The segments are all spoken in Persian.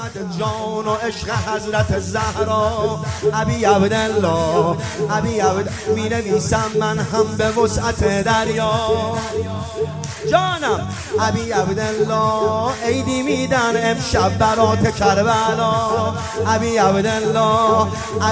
اومد جان و عشق حضرت زهرا. ابی عبدالله می نویسم من هم به وسعت دریا. جانم ابی عبدالله عیدی میدن امشب برات کربلا. ابی عبدالله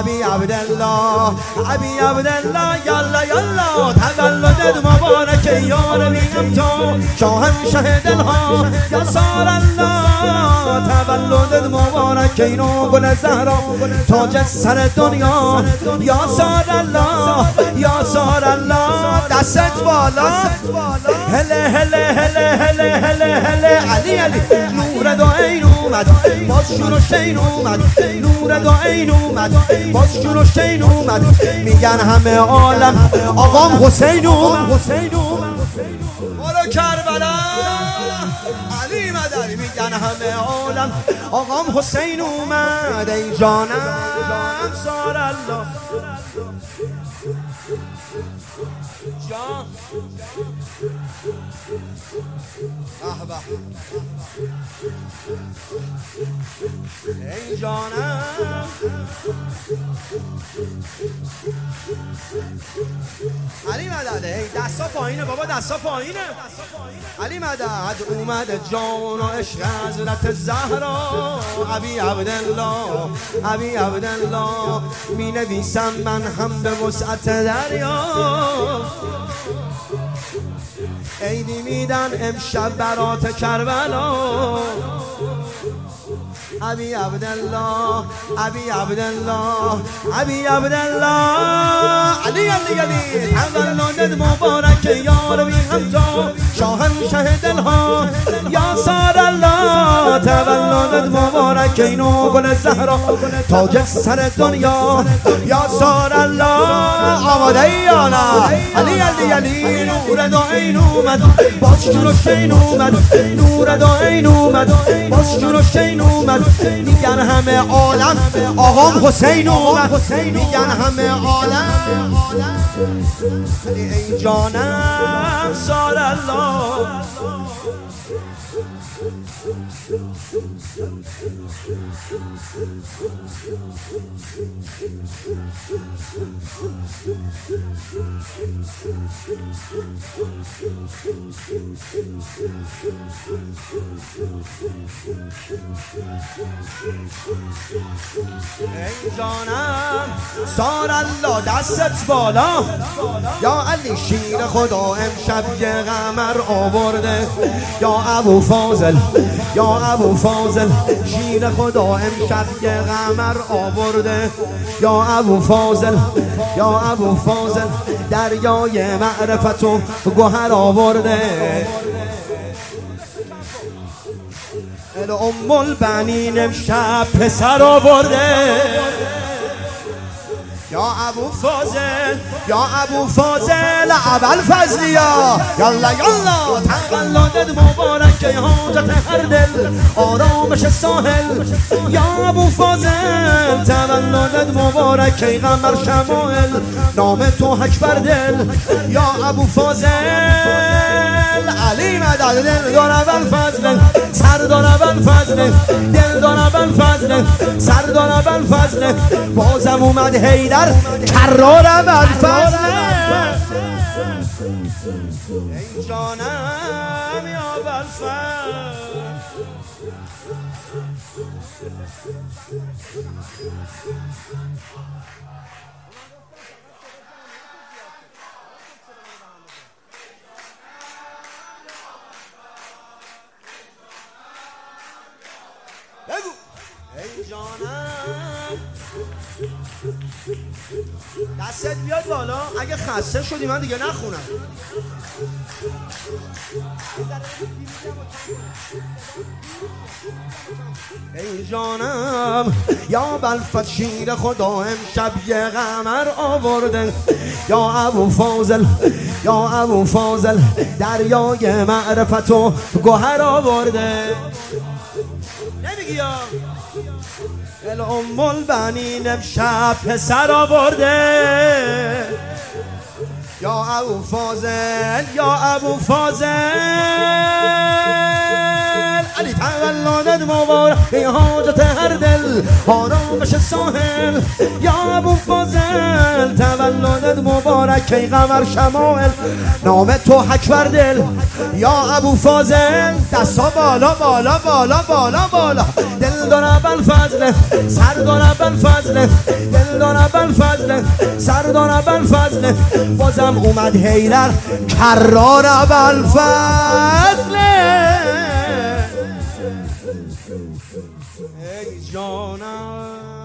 یالا یالا تولدت مبارک یا نبیم تو شاهنشه دلها یا سار الله. تولدت مبارک اینو گل زهرا تاج سر دنیا یا سار الله یا سار الله. دستت بالا هله هله هله هله هله هله. علی نور دو عین اومد باز شور و شین اومد. نور دو عین اومد باز شور و شین اومد. میگن همه عالم آقام حسین اومد. برو کربلا علی مدنی. میگن همه عالم آقام حسین اومد. ای جانم سار الله جان ای جانم علی مدد. ای دستا پایینه بابا دستا پایینه. علی مدد اومد جان و عشق حضرت زهرا. ابی عبدالله می نویسم من هم به وسعت دریا. عیدی میدن امشب برات کربلا. ابی عبدالله علی تولدت مبارک یا ربی هم تو شاهنشه دلها یا سار الله. تولدت مبارک اینو گل زهرا تاج سر دنیا یا سار الله. آماده یا نه علی نور دو عین اومد باز شور و شین اومد. نور دو عین اومد باز شور و شین اومد. میگن همه عالم آقام حسین اومد. میگن همه عالم ای جانم سار الله. ای جانم سار الله دستت بالا. یا علی شیر خدا امشب یه قمر آورده. یا ابو فاضل شیر خدا امشب یه قمر آورده. یا ابو فاضل دریای معرفت و گوهر آورده. ام البنین امشب پسر آورده. یا ابو فاضل اول فضلیا. یالا یالا تولدت مبارک حاجت هر دل آرامش ساحل. یا ابو فاضل تولدت مبارک قمر شمائل نام تو حک بر دل. یا ابو فاضل علی مدد دلدار اول فضل سردار اول فضل دلدار اول فضل سردار اول فضل. بازم اومد حیدر کرار اول فضل. ای جانم یا اول فضل. بگو ای جانم دستت بیاد بالا. اگه خسته شدی من دیگه نخونم. ای جانم یا بلفت شیر خدا امشب یه قمر آورده. یا ابو فاضل دریای معرفت و گوهر آورده. نمیگی یا ام البنین امشب پسر آورده. یا ابو فاضل علی تولدت مبارک ای حاجت هر دل آرامش ساحل یا ابو فاضل تولدت مبارک ای قمر شمائل نام تو اکبر دل یا ابو فاضل دستا بالا بالا بالا بالا بالا دل دار ابوالفضل سردار ابوالفضل دل دار ابوالفضل سردار ابوالفضل بازم اومد حیدر کرار ابوالفضل ای جانم